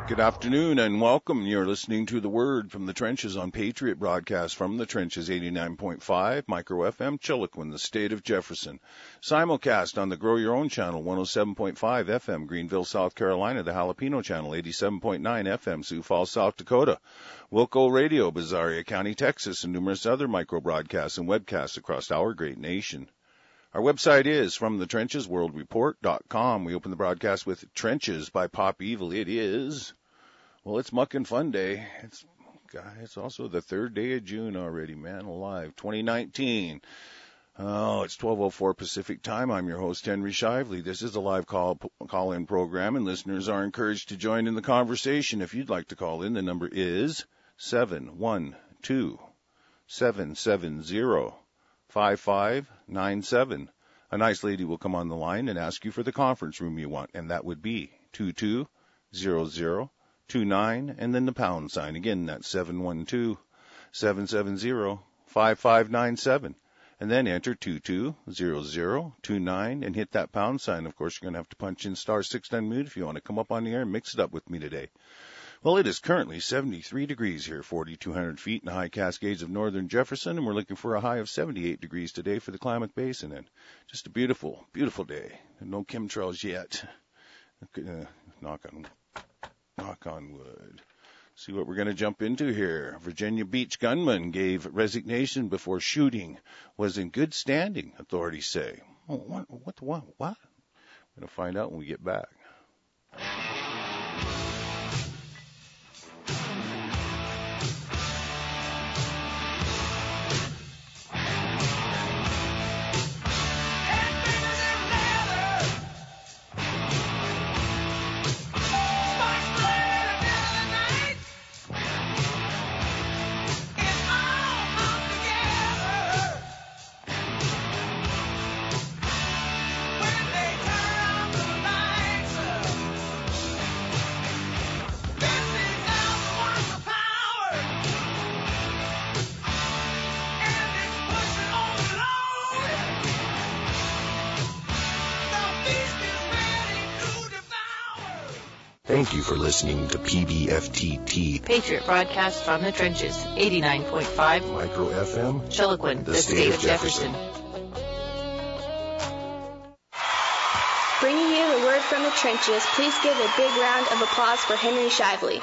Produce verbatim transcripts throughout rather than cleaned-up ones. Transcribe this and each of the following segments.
Good afternoon and welcome. You're listening to The Word from the Trenches on Patriot Broadcast from the Trenches eighty-nine point five, Micro F M, Chilliquin, the state of Jefferson. Simulcast on the Grow Your Own channel, one oh seven point five F M, Greenville, South Carolina, the Jalapeno channel, eighty-seven point nine F M, Sioux Falls, South Dakota, Wilco Radio, Bizarria County, Texas, and numerous other micro broadcasts and webcasts across our great nation. Our website is from the trenches world report dot com. We open the broadcast with Trenches by Pop Evil. It is, well, it's Muck and Fun Day. It's, God, it's also the third day of June already, man alive, twenty nineteen. Oh, it's twelve oh four Pacific time. I'm your host, Henry Shively. This is a live call, call-in program, and listeners are encouraged to join in the conversation. If you'd like to call in, the number is seven one two, seven seven zero, five five nine seven. A nice lady will come on the line and ask you for the conference room you want, and that would be two two zero zero two nine, and then the pound sign. Again, that's seven one two, seven seven zero, five five nine seven. And then enter two two zero zero two nine and hit that pound sign. Of course, you're going to have to punch in star six to unmute if you want to come up on the air and mix it up with me today. Well, it is currently seventy-three degrees here, forty-two hundred feet in the high Cascades of northern Jefferson, and we're looking for a high of seventy-eight degrees today for the Klamath Basin. And just a beautiful, beautiful day. No chemtrails yet. Uh, knock on, knock on wood. See what we're going to jump into here. Virginia Beach gunman gave resignation before shooting. Was in good standing, authorities say. Oh, what, what, what, what? We're going to find out when we get back. Thank you for listening to P B F T T, Patriot Broadcast from the Trenches, eighty-nine point five, Micro F M, Chilliquin, the, the state, state of Jefferson. Jefferson. Bringing you the word from the trenches, please give a big round of applause for Henry Shively.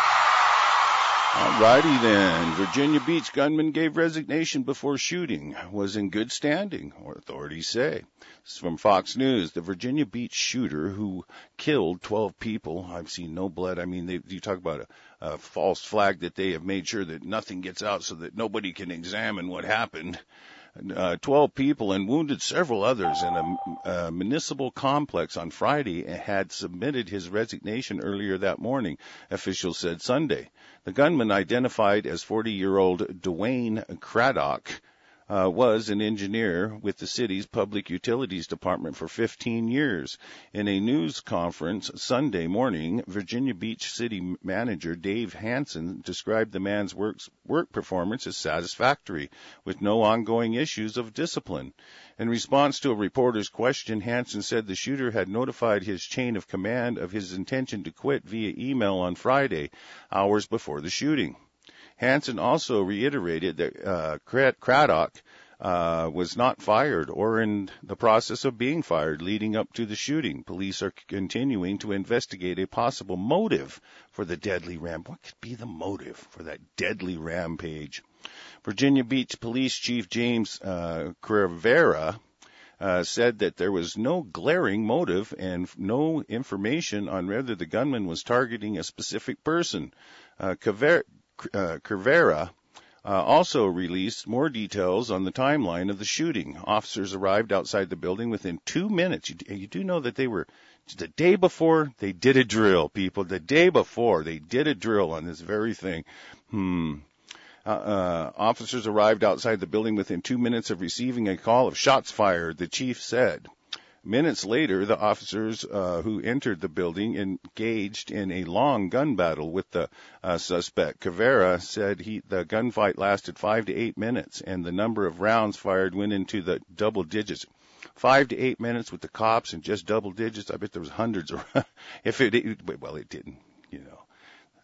All righty then. Virginia Beach gunman gave resignation before shooting. Was in good standing, or authorities say. This is from Fox News. The Virginia Beach shooter who killed twelve people. I've seen no blood. I mean, they, you talk about a, a false flag that they have made sure that nothing gets out so that nobody can examine what happened. Uh, twelve people and wounded several others in a, a municipal complex on Friday had submitted his resignation earlier that morning, officials said Sunday. The gunman, identified as forty-year-old Dwayne Craddock, uh, was an engineer with the city's Public Utilities Department for fifteen years. In a news conference Sunday morning, Virginia Beach City Manager Dave Hansen described the man's works, work performance as satisfactory, with no ongoing issues of discipline. In response to a reporter's question, Hansen said the shooter had notified his chain of command of his intention to quit via email on Friday, hours before the shooting. Hansen also reiterated that uh, Craddock uh, was not fired or in the process of being fired leading up to the shooting. Police are continuing to investigate a possible motive for the deadly ram. What could be the motive for that deadly rampage? Virginia Beach Police Chief James uh, Crivera uh, said that there was no glaring motive and no information on whether the gunman was targeting a specific person. Uh, Crivera Uh, Crivera uh, also released more details on the timeline of the shooting. Officers arrived outside the building within two minutes. You, you do know that they were, the day before, they did a drill, people. The day before, they did a drill on this very thing. Hmm. Uh, uh, officers arrived outside the building within two minutes of receiving a call of shots fired, the chief said. Minutes later, the officers uh, who entered the building engaged in a long gun battle with the uh, suspect. Cavera said he, the gunfight lasted five to eight minutes, and the number of rounds fired went into the double digits. Five to eight minutes with the cops and just double digits. I bet there was hundreds of. If it, it, well, it didn't, you know.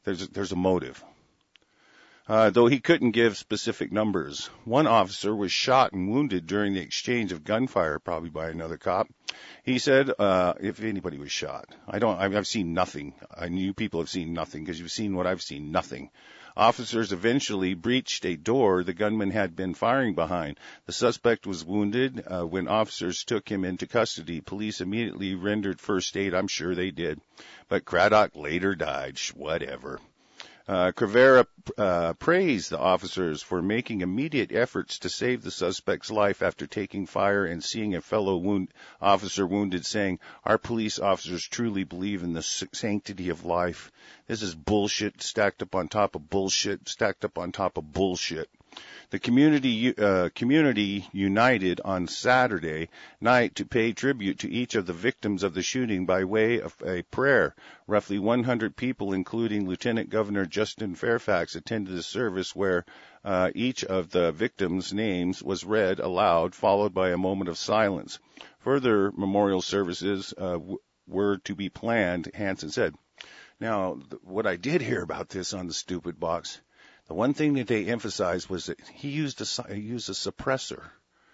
there's a, there's a motive. Uh, though he couldn't give specific numbers. One officer was shot and wounded during the exchange of gunfire, probably by another cop. He said, uh, if anybody was shot. I don't, I've, I've seen nothing. I knew people have seen nothing because you've seen what I've seen, nothing. Officers eventually breached a door the gunman had been firing behind. The suspect was wounded uh, when officers took him into custody. Police immediately rendered first aid. I'm sure they did. But Craddock later died. Whatever. Uh, Crivera uh, praised the officers for making immediate efforts to save the suspect's life after taking fire and seeing a fellow wound, officer wounded, saying, "Our police officers truly believe in the sanctity of life. This is bullshit stacked up on top of bullshit, stacked up on top of bullshit." The community uh, community united on Saturday night to pay tribute to each of the victims of the shooting by way of a prayer. Roughly one hundred people, including Lieutenant Governor Justin Fairfax, attended the service where uh, each of the victims' names was read aloud, followed by a moment of silence. Further memorial services uh, w- were to be planned, Hansen said. Now, th- what I did hear about this on the Stupid Box, the one thing that they emphasized was that he used a, he used a suppressor.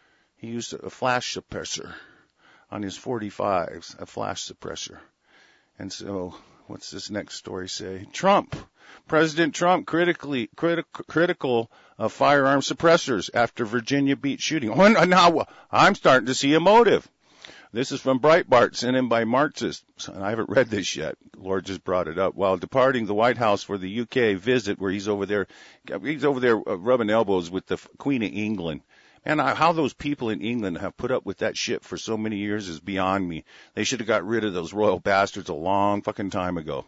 He used a flash suppressor on his forty-fives, a flash suppressor. And so, what's this next story say? Trump. President Trump critically critic, critical of firearm suppressors after Virginia Beach shooting. Oh, now, I'm starting to see a motive. This is from Breitbart, sent in by Marxists, and I haven't read this yet. Lord just brought it up. While departing the White House for the U K visit, where he's over there, he's over there rubbing elbows with the Queen of England. And how those people in England have put up with that shit for so many years is beyond me. They should have got rid of those royal bastards a long fucking time ago.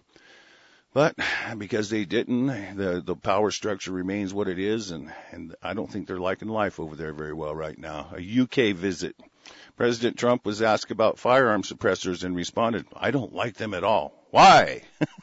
But because they didn't, the the power structure remains what it is, and, and I don't think they're liking life over there very well right now. A U K visit. President Trump was asked about firearm suppressors and responded, "I don't like them at all." Why?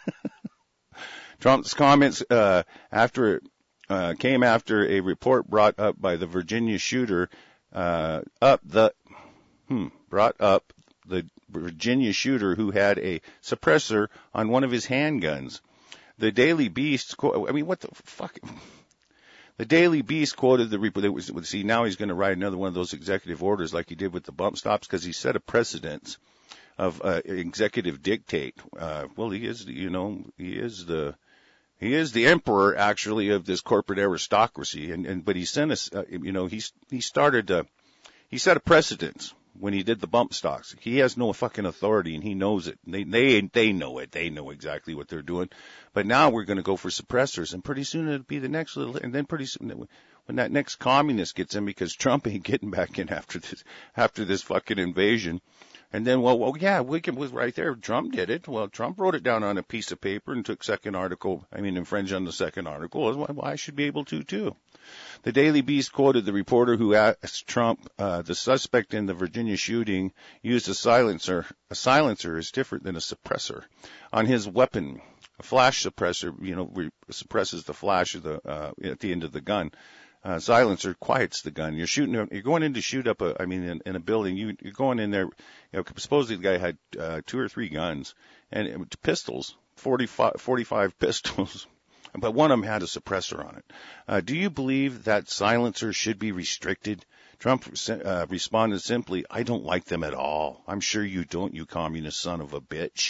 Trump's comments uh, after uh, came after a report brought up by the Virginia shooter uh, up the hmm, brought up the Virginia shooter who had a suppressor on one of his handguns. The Daily Beast, I mean, what the fuck? The Daily Beast quoted the report. See, now he's going to write another one of those executive orders like he did with the bump stops because he set a precedent of uh, executive dictate. Uh, well, he is, you know, he is the he is the emperor actually of this corporate aristocracy. And, and but he sent us, uh, you know, he he started uh, he set a precedent when he did the bump stocks. He has no fucking authority, and he knows it. They they they know it. They know exactly what they're doing. But now we're going to go for suppressors, and pretty soon it'll be the next little. And then pretty soon, when that next communist gets in, because Trump ain't getting back in after this after this fucking invasion. And then, well, well, yeah, we can was right there. Trump did it. Well, Trump wrote it down on a piece of paper and took second article. I mean, infringe on the second article. Well, I should be able to too. The Daily Beast quoted the reporter who asked Trump, uh, the suspect in the Virginia shooting used a silencer. A silencer is different than a suppressor on his weapon. A flash suppressor, you know, re- suppresses the flash of the, uh, at the end of the gun. Uh, silencer quiets the gun. You're shooting, you're going in to shoot up a, I mean, in, in a building, you, you're going in there, you know, supposedly the guy had, uh, two or three guns and it, pistols, forty-five, forty-five pistols. But one of them had a suppressor on it. Uh, do you believe that silencers should be restricted? Trump uh, responded simply, "I don't like them at all. I'm sure you don't, you communist son of a bitch."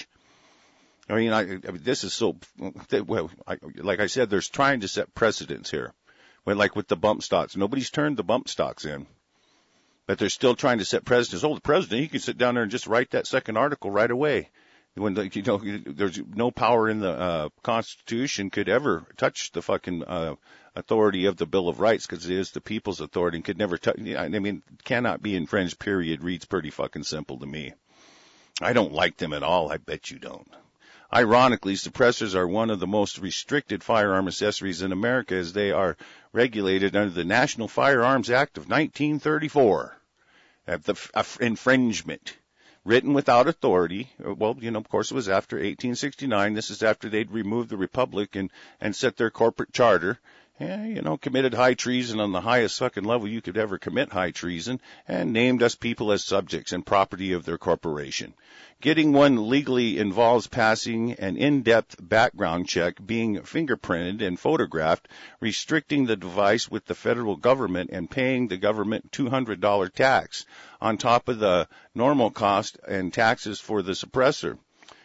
I mean, I, I mean this is so, well, I, like I said, there's trying to set precedents here. When, like with the bump stocks, nobody's turned the bump stocks in. But they're still trying to set precedents. Oh, the president, he can sit down there and just write that second article right away. When the, you know, there's no power in the uh, Constitution could ever touch the fucking uh, authority of the Bill of Rights because it is the people's authority and could never touch. I mean, cannot be infringed. Period. Reads pretty fucking simple to me. I don't like them at all. I bet you don't. Ironically, suppressors are one of the most restricted firearm accessories in America as they are regulated under the National Firearms Act of nineteen thirty-four. Uh, the uh, infringement. Written without authority. Well, you know, of course it was after eighteen sixty-nine. This is after they'd removed the Republic and, and set their corporate charter. Yeah, you know, committed high treason on the highest fucking level you could ever commit high treason, and named us people as subjects and property of their corporation. Getting one legally involves passing an in-depth background check, being fingerprinted and photographed, restricting the device with the federal government, and paying the government two hundred dollars tax on top of the normal cost and taxes for the suppressor.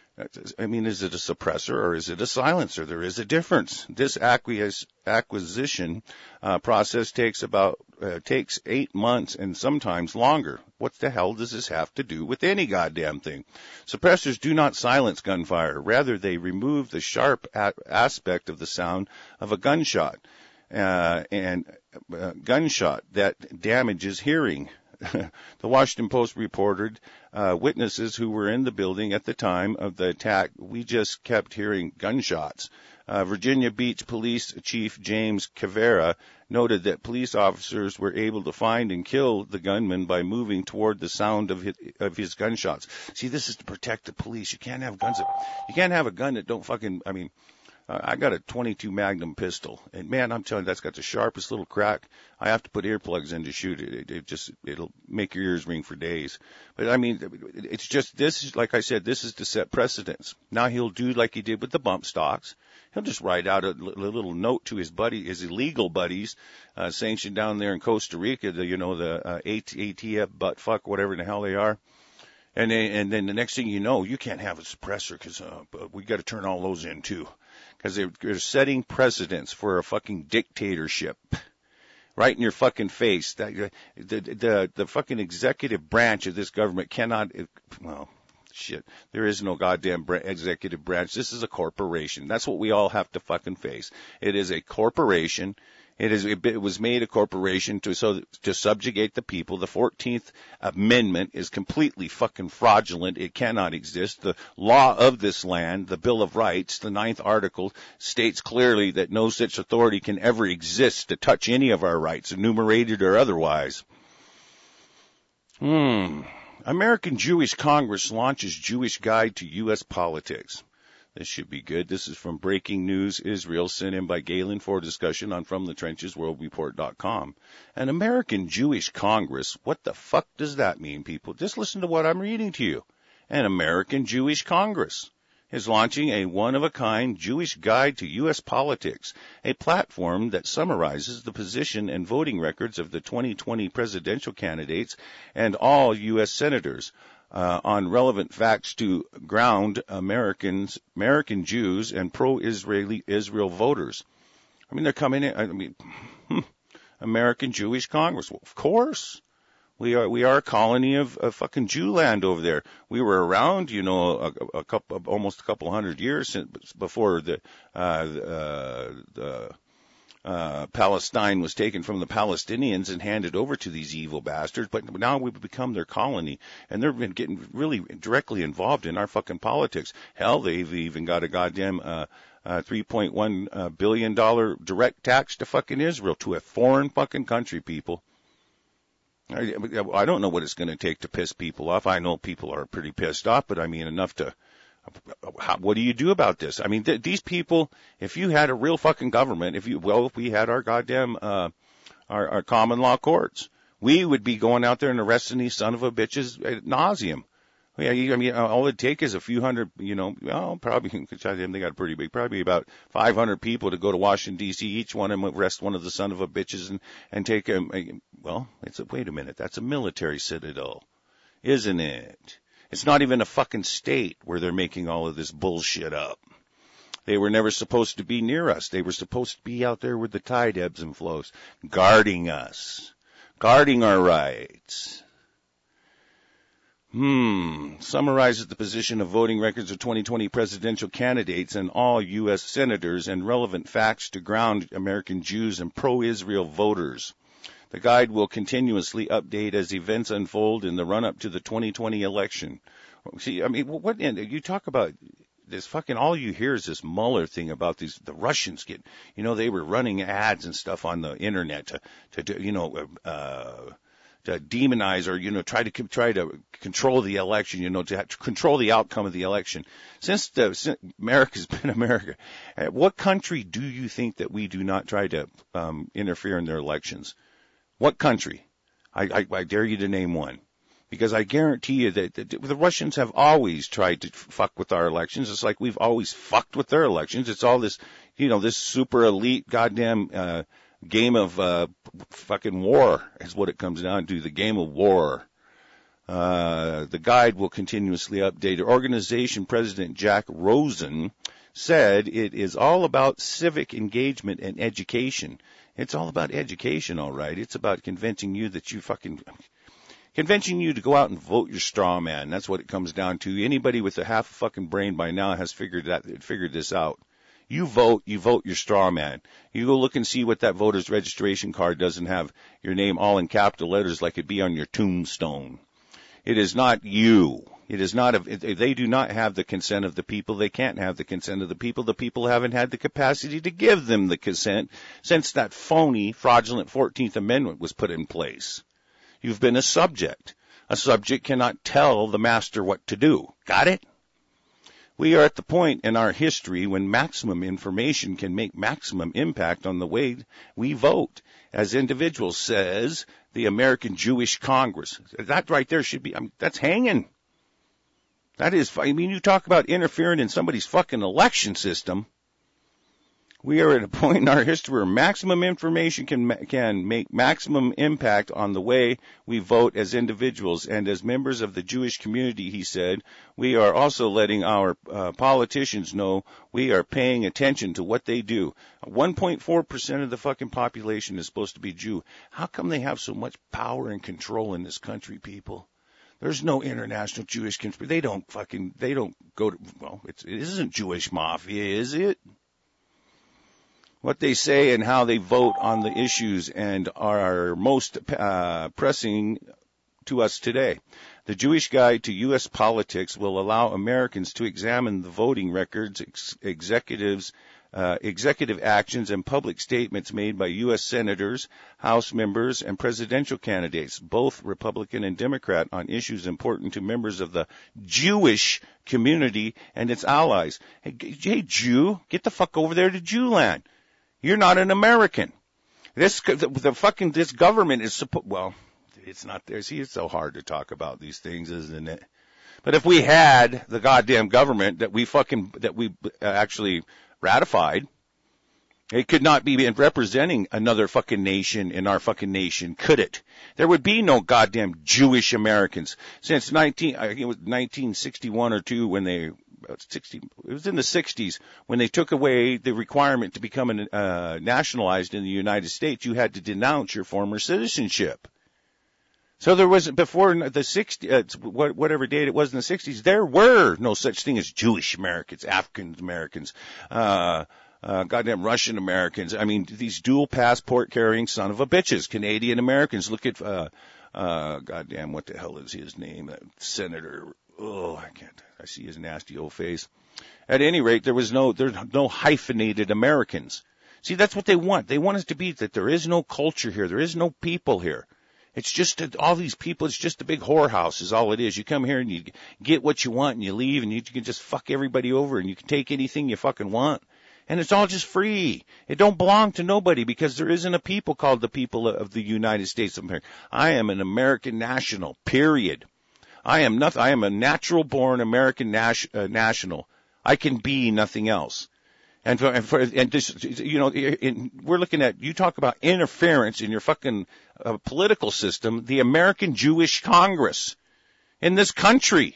I mean, is it a suppressor or is it a silencer? There is a difference. This acquis- acquisition uh, process takes about uh, takes eight months and sometimes longer. What the hell does this have to do with any goddamn thing? Suppressors do not silence gunfire. Rather, they remove the sharp a- aspect of the sound of a gunshot, uh, and uh, gunshot that damages hearing. The Washington Post reported uh, witnesses who were in the building at the time of the attack. We just kept hearing gunshots. Uh, Virginia Beach Police Chief James Cavera noted that police officers were able to find and kill the gunman by moving toward the sound of his, of his gunshots. See, this is to protect the police. You can't have guns. That, you can't have a gun that don't fucking, I mean, Uh, I got a twenty-two Magnum pistol, and man, I'm telling you, that's got the sharpest little crack. I have to put earplugs in to shoot it. It, it just, it'll make your ears ring for days. But I mean, it's just, this is, like I said, this is to set precedents. Now he'll do like he did with the bump stocks. He'll just write out a, a little note to his buddy, his illegal buddies, uh, sanctioned down there in Costa Rica, the, you know, the, uh, A T F, butt fuck, whatever the hell they are. And then, and then the next thing you know, you can't have a suppressor because, uh, we got to turn all those in too. Because they're, they're setting precedents for a fucking dictatorship, right in your fucking face. That the the the fucking executive branch of this government cannot. Well, shit. There is no goddamn executive branch. This is a corporation. That's what we all have to fucking face. It is a corporation. It is. It was made a corporation to so to subjugate the people. The fourteenth Amendment is completely fucking fraudulent. It cannot exist. The law of this land, the Bill of Rights, the ninth article states clearly that no such authority can ever exist to touch any of our rights, enumerated or otherwise. Hmm. American Jewish Congress launches Jewish Guide to U S Politics. This should be good. This is from Breaking News Israel, sent in by Galen for discussion on From the Trenches World Report dot com. An American Jewish Congress, what the fuck does that mean, people? Just listen to what I'm reading to you. An American Jewish Congress is launching a one-of-a-kind Jewish Guide to U S Politics, a platform that summarizes the position and voting records of the twenty twenty presidential candidates and all U S senators. Uh, on relevant facts to ground Americans, American Jews, and pro-Israeli Israel voters. I mean, they're coming in. I mean, hmm, American Jewish Congress. Well, of course, we are. We are a colony of, of fucking Jewland over there. We were around, you know, a, a couple, almost a couple hundred years since, before the uh, uh, the. Uh, Palestine was taken from the Palestinians and handed over to these evil bastards, but now we've become their colony, and they've been getting really directly involved in our fucking politics. Hell, they've even got a goddamn, uh, uh, three point one uh, billion dollars direct tax to fucking Israel, to a foreign fucking country, people. I, I don't know what it's going to take to piss people off. I know people are pretty pissed off, but I mean enough to, How, what do you do about this? I mean, th- these people, if you had a real fucking government, if you, well, if we had our goddamn, uh, our, our common law courts, we would be going out there and arresting these son of a bitches ad nauseum. Yeah, I mean, all it'd take is a few hundred, you know, well, probably, they got pretty big, probably about five hundred people to go to Washington, D C, each one of them arrest one of the son of a bitches and, and take them, well, it's a, wait a minute, that's a military citadel, isn't it? It's not even a fucking state where they're making all of this bullshit up. They were never supposed to be near us. They were supposed to be out there where the tide ebbs and flows, guarding us, guarding our rights. Hmm. Summarizes the position of voting records of twenty twenty presidential candidates and all U S senators and relevant facts to ground American Jews and pro-Israel voters. The guide will continuously update as events unfold in the run-up to the twenty twenty election. See, I mean, what, you talk about this fucking, all you hear is this Mueller thing about these, the Russians get, you know, they were running ads and stuff on the internet to, to do, you know, uh, to demonize or, you know, try to try to control the election, you know, to, to control the outcome of the election. Since the since America's been America, what country do you think that we do not try to um, interfere in their elections? What country? I, I, I dare you to name one. Because I guarantee you that, that the Russians have always tried to fuck with our elections. It's like we've always fucked with their elections. It's all this, you know, this super elite goddamn uh, game of uh, fucking war is what it comes down to, the game of war. Uh, the guide will continuously update. Organization President Jack Rosen said it is all about civic engagement and education. It's all about education, all right. It's about convincing you that you fucking... Convincing you to go out and vote your straw man. That's what it comes down to. Anybody with a half a fucking brain by now has figured that, figured this out. You vote, you vote your straw man. You go look and see what that voter's registration card doesn't have your name all in capital letters like it be on your tombstone. It is not you. It is not, a, they do not have the consent of the people. They can't have the consent of the people. The people haven't had the capacity to give them the consent since that phony, fraudulent fourteenth Amendment was put in place. You've been a subject. A subject cannot tell the master what to do. Got it? We are at the point in our history when maximum information can make maximum impact on the way we vote as individuals, says the American Jewish Congress. That right there should be, I mean, that's hanging. That is, I mean, you talk about interfering in somebody's fucking election system. We are at a point in our history where maximum information can can make maximum impact on the way we vote as individuals and as members of the Jewish community, he said. We are also letting our uh, politicians know we are paying attention to what they do. one point four percent of the fucking population is supposed to be Jew. How come they have so much power and control in this country, people? There's no international Jewish conspiracy. They don't fucking, they don't go to, well, it's, it isn't Jewish mafia, is it? What they say and how they vote on the issues and are most uh, pressing to us today. The Jewish Guide to U S Politics will allow Americans to examine the voting records, ex- executives, uh, executive actions, and public statements made by U S senators, House members, and presidential candidates, both Republican and Democrat, on issues important to members of the Jewish community and its allies. Hey, hey Jew, get the fuck over there to Jewland. You're not an American. This, the, the fucking, this government is supposed, well, it's not there. See, it's so hard to talk about these things, isn't it? But if we had the goddamn government that we fucking, that we actually ratified, it could not be representing another fucking nation in our fucking nation, could it? There would be no goddamn Jewish Americans. Since nineteen, I think it was nineteen sixty-one or two when they, sixty, it was in the sixties when they took away the requirement to become an, uh, nationalized in the United States. You had to denounce your former citizenship. So there was, before the sixties, uh, whatever date it was in the sixties, there were no such thing as Jewish Americans, African Americans, uh, uh, goddamn Russian Americans. I mean, these dual passport carrying son of a bitches, Canadian Americans. Look at, uh, uh, goddamn, what the hell is his name? Uh, Senator, oh, I can't, I see his nasty old face. At any rate, there was no, there's no hyphenated Americans. See, that's what they want. They want us to be that there is no culture here. There is no people here. It's just a, all these people. It's just a big whorehouse is all it is. You come here and you get what you want and you leave and you can just fuck everybody over and you can take anything you fucking want. And it's all just free. It don't belong to nobody because there isn't a people called the people of the United States of America. I am an American national, period. I am nothing. I am a natural born American nas- uh, national. I can be nothing else. And for, and for, and this, you know, in, we're looking at, you talk about interference in your fucking uh, political system, the American Jewish Congress in this country.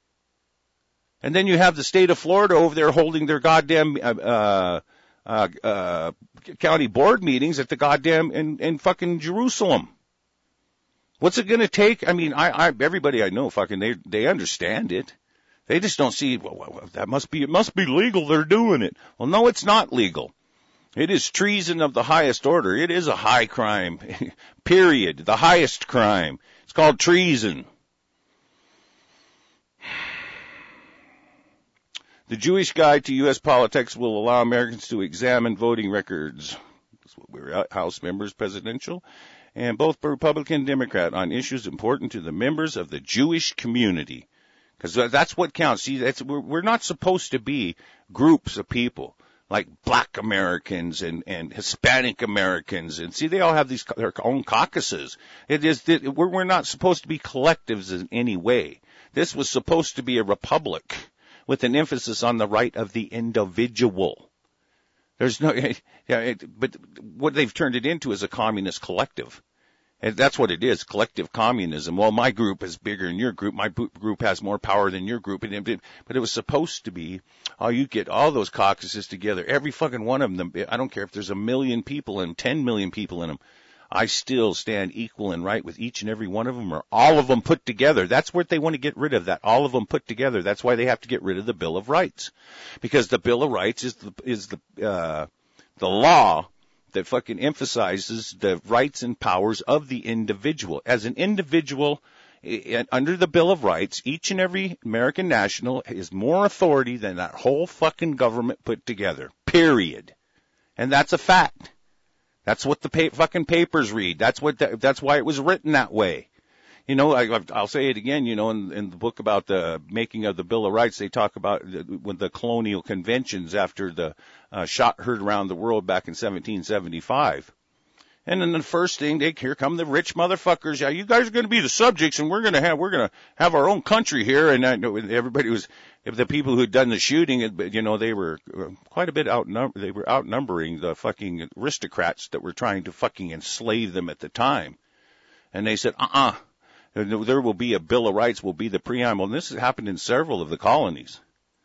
And then you have the state of Florida over there holding their goddamn, uh, uh, uh, uh county board meetings at the goddamn, in, in fucking Jerusalem. What's it gonna take? I mean, I, I, everybody I know fucking, they, they understand it. They just don't see, well, well, that must be, it must be legal. They're doing it. Well, no, it's not legal. It is treason of the highest order. It is a high crime, period. The highest crime. It's called treason. The Jewish Guide to U S Politics will allow Americans to examine voting records. That's what we're House members, presidential, and both Republican and Democrat on issues important to the members of the Jewish community. Because that's what counts. See, that's, we're, we're not supposed to be groups of people like Black Americans and, and Hispanic Americans. And see, they all have these their own caucuses. It is that we're, we're not supposed to be collectives in any way. This was supposed to be a republic with an emphasis on the right of the individual. There's no, yeah, it, but what they've turned it into is a communist collective. And that's what it is, collective communism. Well, my group is bigger than your group. My group has more power than your group. But it was supposed to be, oh, you get all those caucuses together, every fucking one of them. I don't care if there's a million people and ten million people in them. I still stand equal and right with each and every one of them, or all of them put together. That's what they want to get rid of, that all of them put together. That's why they have to get rid of the Bill of Rights, because the Bill of Rights is the is the uh, the law that fucking emphasizes the rights and powers of the individual. As an individual, under the Bill of Rights, each and every American national has more authority than that whole fucking government put together. Period. And that's a fact. That's what the pa- fucking papers read. That's what. The, that's why it was written that way. You know, I, I'll say it again. You know, in, in the book about the making of the Bill of Rights, they talk about the, when the colonial conventions after the uh, shot heard around the world back in seventeen seventy-five. And then the first thing, they here come the rich motherfuckers. Yeah, you guys are going to be the subjects, and we're going to have we're going to have our own country here. And I know everybody was, if the people who had done the shooting, you know, they were quite a bit outnumbered. They were outnumbering the fucking aristocrats that were trying to fucking enslave them at the time. And they said, uh-uh. There will be a Bill of Rights, will be the preamble. And this has happened in several of the colonies.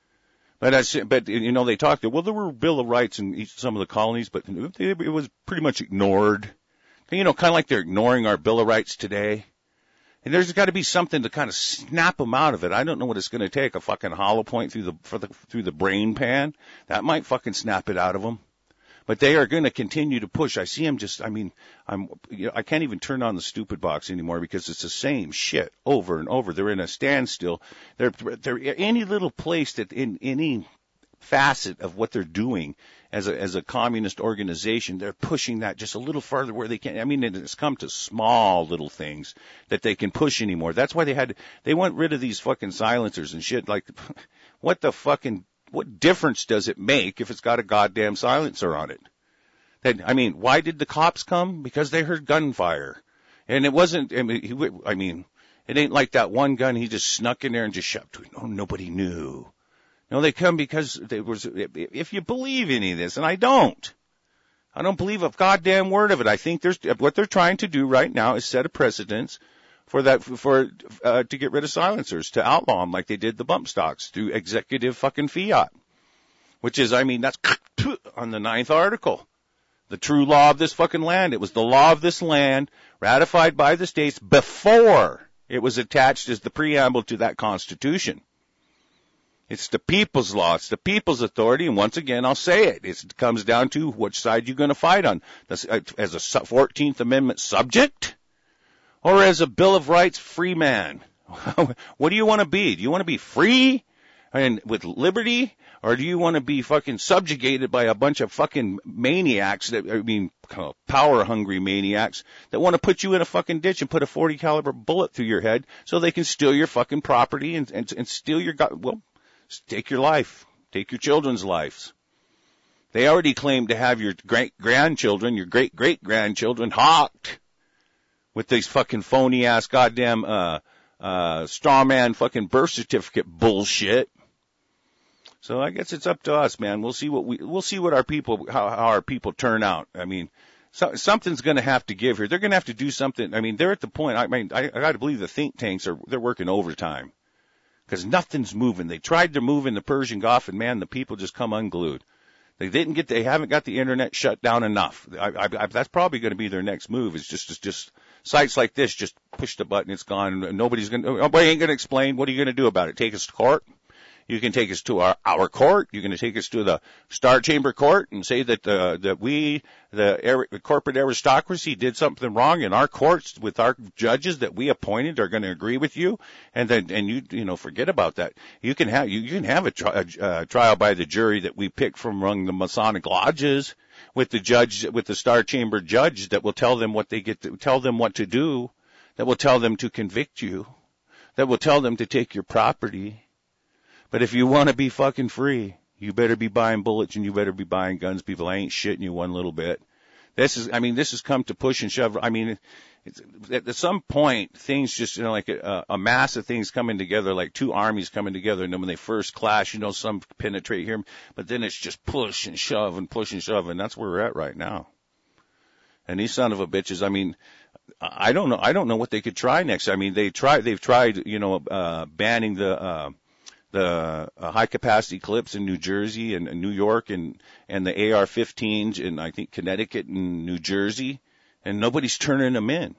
But, I, but you know, they talked, well, there were Bill of Rights in each, some of the colonies, but it was pretty much ignored. You know, kind of like they're ignoring our Bill of Rights today. And there's got to be something to kind of snap them out of it. I don't know what it's going to take, a fucking hollow point through the, for the through the brain pan. That might fucking snap it out of them. But they are going to continue to push. I see them just, I mean, I'm, you know, I can't even turn on the stupid box anymore because it's the same shit over and over. They're in a standstill. They're, they're any little place that in any facet of what they're doing as a, as a communist organization, they're pushing that just a little farther where they can. I mean, it's come to small little things that they can push anymore. That's why they had, they went rid of these fucking silencers and shit. Like, what the fucking, what difference does it make if it's got a goddamn silencer on it? That, I mean, why did the cops come? Because they heard gunfire. And it wasn't, I mean, he, I mean, it ain't like that one gun he just snuck in there and just shot. Oh, nobody knew. No, they come because there was, if you believe any of this, and I don't. I don't believe a goddamn word of it. I think there's, what they're trying to do right now is set a precedence for that, for, uh, to get rid of silencers, to outlaw them like they did the bump stocks through executive fucking fiat. Which is, I mean, that's on the ninth article. The true law of this fucking land. It was the law of this land ratified by the states before it was attached as the preamble to that constitution. It's the people's law. It's the people's authority. And once again, I'll say it. It comes down to which side you're going to fight on. As a fourteenth Amendment subject or as a Bill of Rights free man. What do you want to be? Do you want to be free and with liberty? Or do you want to be fucking subjugated by a bunch of fucking maniacs that, I mean, power-hungry maniacs that want to put you in a fucking ditch and put a forty caliber bullet through your head so they can steal your fucking property and, and, and steal your, well, take your life, take your children's lives. They already claim to have your great-grandchildren, your great-great-grandchildren hawked with these fucking phony-ass goddamn, uh, uh, straw man fucking birth certificate bullshit. So I guess it's up to us, man. We'll see what we, we'll see what our people, how, how our people turn out. I mean, so, something's going to have to give here. They're going to have to do something. I mean, they're at the point, I mean, I, I got to believe the think tanks are, they're working overtime because nothing's moving. They tried to move in the Persian Gulf and man, the people just come unglued. They didn't get, they haven't got the internet shut down enough. I, I, I, that's probably going to be their next move is just, just, just sites like this, just push the button, it's gone. Nobody's going to, nobody ain't going to explain. What are you going to do about it? Take us to court? You can take us to our, our court. You can take us to the Star Chamber Court and say that, uh, that we, the, the corporate aristocracy did something wrong in our courts with our judges that we appointed are going to agree with you. And then, and you, you know, forget about that. You can have, you, you can have a, tri- a, a trial by the jury that we picked from among the Masonic lodges with the judge, with the Star Chamber judge that will tell them what they get to, tell them what to do, that will tell them to convict you, that will tell them to take your property. But if you want to be fucking free, you better be buying bullets and you better be buying guns, people. I ain't shitting you one little bit. This is, I mean, this has come to push and shove. I mean, it's, at some point, things just, you know, like a, a mass of things coming together, like two armies coming together. And then when they first clash, you know, some penetrate here, but then it's just push and shove and push and shove. And that's where we're at right now. And these son of a bitches, I mean, I don't know, I don't know what they could try next. I mean, they try, they've tried, you know, uh, banning the, uh, the uh, high capacity clips in New Jersey and, and New York and, and the A R fifteens in, I think, Connecticut and New Jersey, and nobody's turning them in.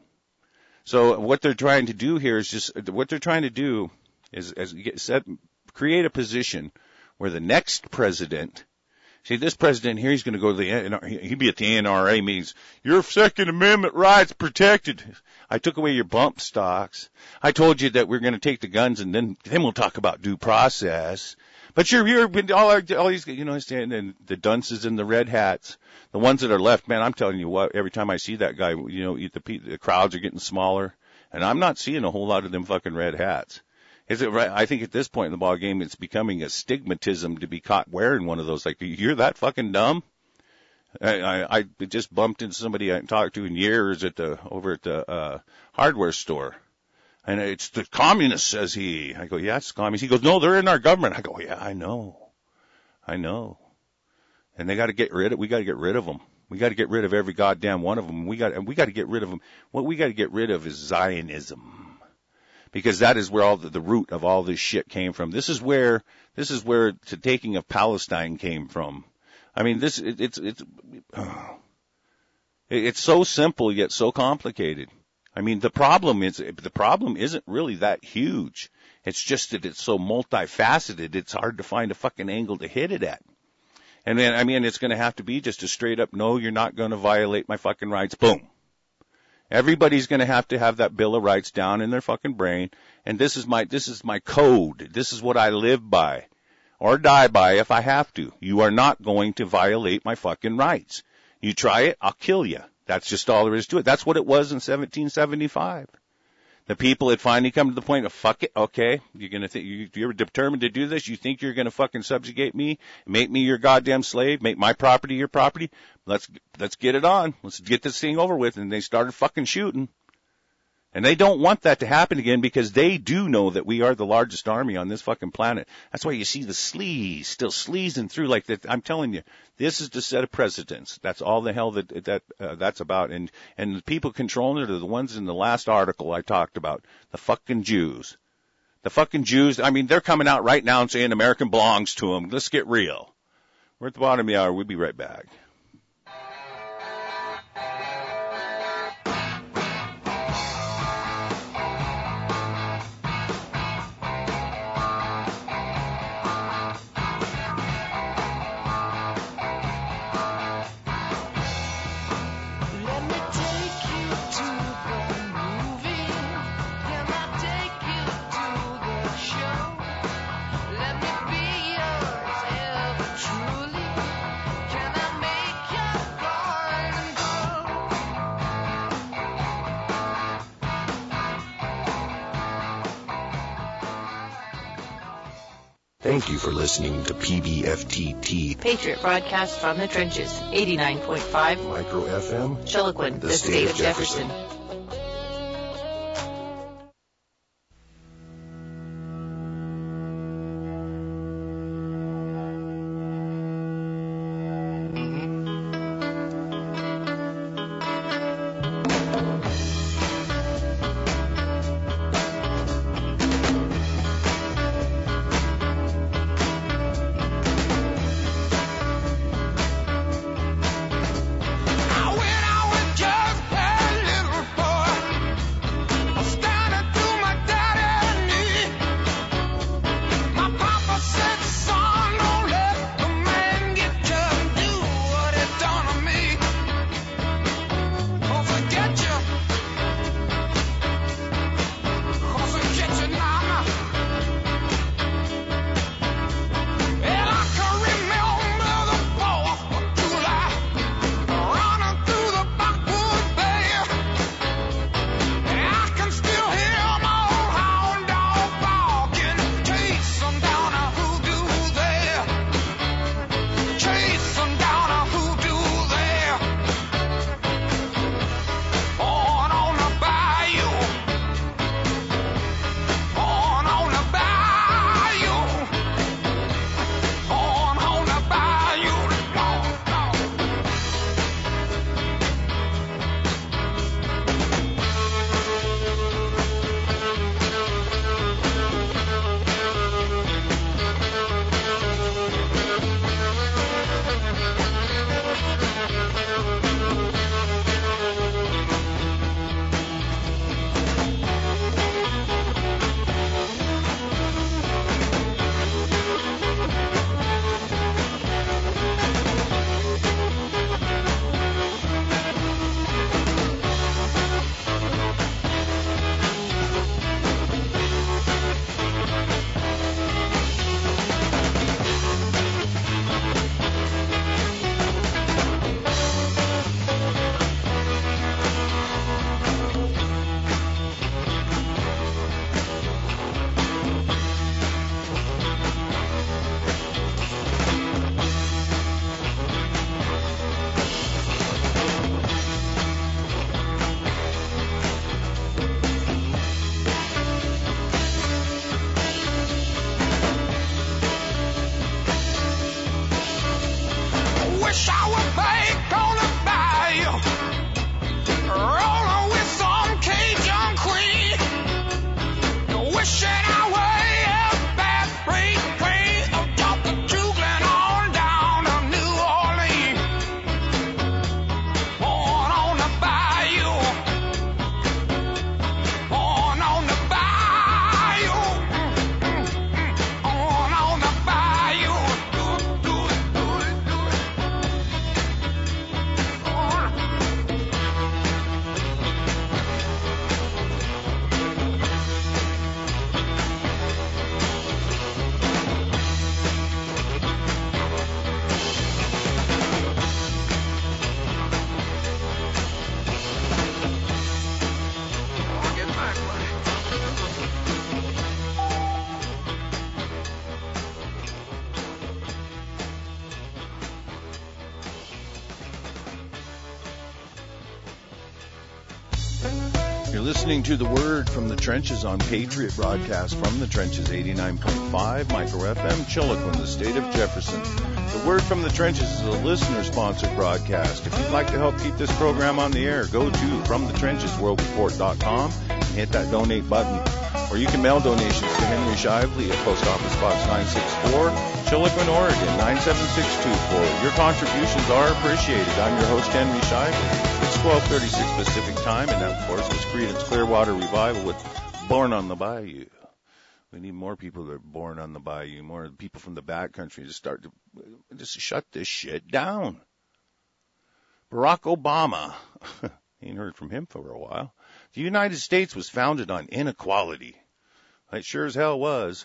So what they're trying to do here is just, what they're trying to do is, is get set, create a position where the next president, see, this president here, he's going to go to the, he'd be at the N R A meetings. Your Second Amendment rights protected. I took away your bump stocks. I told you that we're going to take the guns and then, then we'll talk about due process. But you're here, all, all these, you know, and the dunces and the red hats, the ones that are left, man, I'm telling you what, every time I see that guy, you know, the, the crowds are getting smaller, and I'm not seeing a whole lot of them fucking red hats. Is it right? I think at this point in the ball game, it's becoming a stigmatism to be caught wearing one of those. Like, you're that fucking dumb? I, I, I just bumped into somebody I hadn't talked to in years at the, over at the, uh, hardware store. And it's the communist, says he. I go, yeah, it's communist. He goes, no, they're in our government. I go, yeah, I know. I know. And they got to get rid of, we got to get rid of them. We got to get rid of every goddamn one of them. We got, and we got to get rid of them. What we got to get rid of is Zionism. Because that is where all the, the root of all this shit came from. This is where, this is where the taking of Palestine came from. I mean, this, it, it's, it's, oh, it, it's so simple yet so complicated. I mean, the problem is, the problem isn't really that huge. It's just that it's so multifaceted, it's hard to find a fucking angle to hit it at. And then, I mean, it's going to have to be just a straight up, no, you're not going to violate my fucking rights. Boom. Everybody's going to have to have that Bill of Rights down in their fucking brain. And this is my, this is my code. This is what I live by or die by if I have to. You are not going to violate my fucking rights. You try it, I'll kill you. That's just all there is to it. That's what it was in seventeen seventy-five. The people had finally come to the point of, fuck it, okay, you're gonna think, you, you're determined to do this, you think you're gonna fucking subjugate me, make me your goddamn slave, make my property your property, let's, let's get it on, let's get this thing over with, and they started fucking shooting. And they don't want that to happen again because they do know that we are the largest army on this fucking planet. That's why you see the sleaze still sleazing through like that. I'm telling you, this is the set of precedents. That's all the hell that, that, uh, that's about. And, and the people controlling it are the ones in the last article I talked about. The fucking Jews. The fucking Jews, I mean, they're coming out right now and saying America belongs to them. Let's get real. We're at the bottom of the hour. We'll be right back. Thank you for listening to P B F T T. Patriot Broadcast from the Trenches, eighty-nine point five. Micro F M. Chiloquin, the, the state, state of Jefferson. Jefferson. I went out with just a little wish I were back on the bayou, rolling with some Cajun queen. Wishing I were a bad freight train on top of juggling on down to New Orleans. Born on the bayou, born on the bayou, born on the bayou. Do it, do it, do it, do it. I'll get back, buddy. You're listening to The Word from the Trenches on Patriot Broadcast from the Trenches, eighty-nine point five Micro F M, Chilliquin, the state of Jefferson. The Word from the Trenches is a listener-sponsored broadcast. If you'd like to help keep this program on the air, go to from the trenches world report dot com and hit that donate button. Or you can mail donations to Henry Shively at Post Office Box nine sixty-four, Chilliquin, Oregon, nine seven six two four. Your contributions are appreciated. I'm your host, Henry Shively. It's twelve thirty-six Pacific Time, and that, of course, was Creedence Clearwater Revival with Born on the Bayou. We need more people that are born on the bayou, more people from the backcountry to start to just shut this shit down. Barack Obama, ain't heard from him for a while. The United States was founded on inequality. It sure as hell was.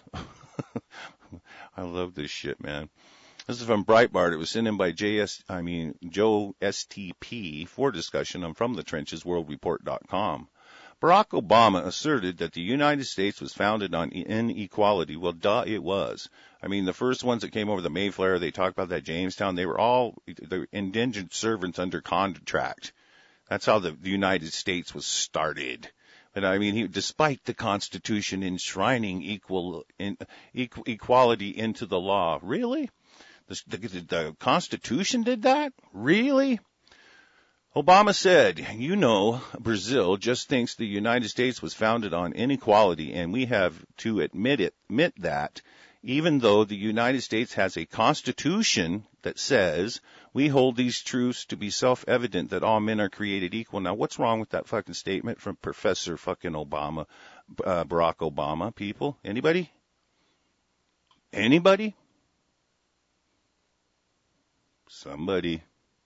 I love this shit, man. This is from Breitbart. It was sent in by J S, I mean, Joe S T P for discussion on from the trenches world report dot com. Barack Obama asserted that the United States was founded on inequality. Well, duh, it was. I mean, the first ones that came over the Mayflower, they talked about that Jamestown. They were all they were indentured servants under contract. That's how the, the United States was started. But I mean, he, despite the Constitution enshrining equal in, equal, equality into the law, really? The, the, the Constitution did that? Really? Obama said, you know, Brazil just thinks the United States was founded on inequality, and we have to admit it, admit that, even though the United States has a constitution that says we hold these truths to be self-evident that all men are created equal. Now, what's wrong with that fucking statement from Professor fucking Obama, uh, Barack Obama, people? Anybody? Anybody? Somebody.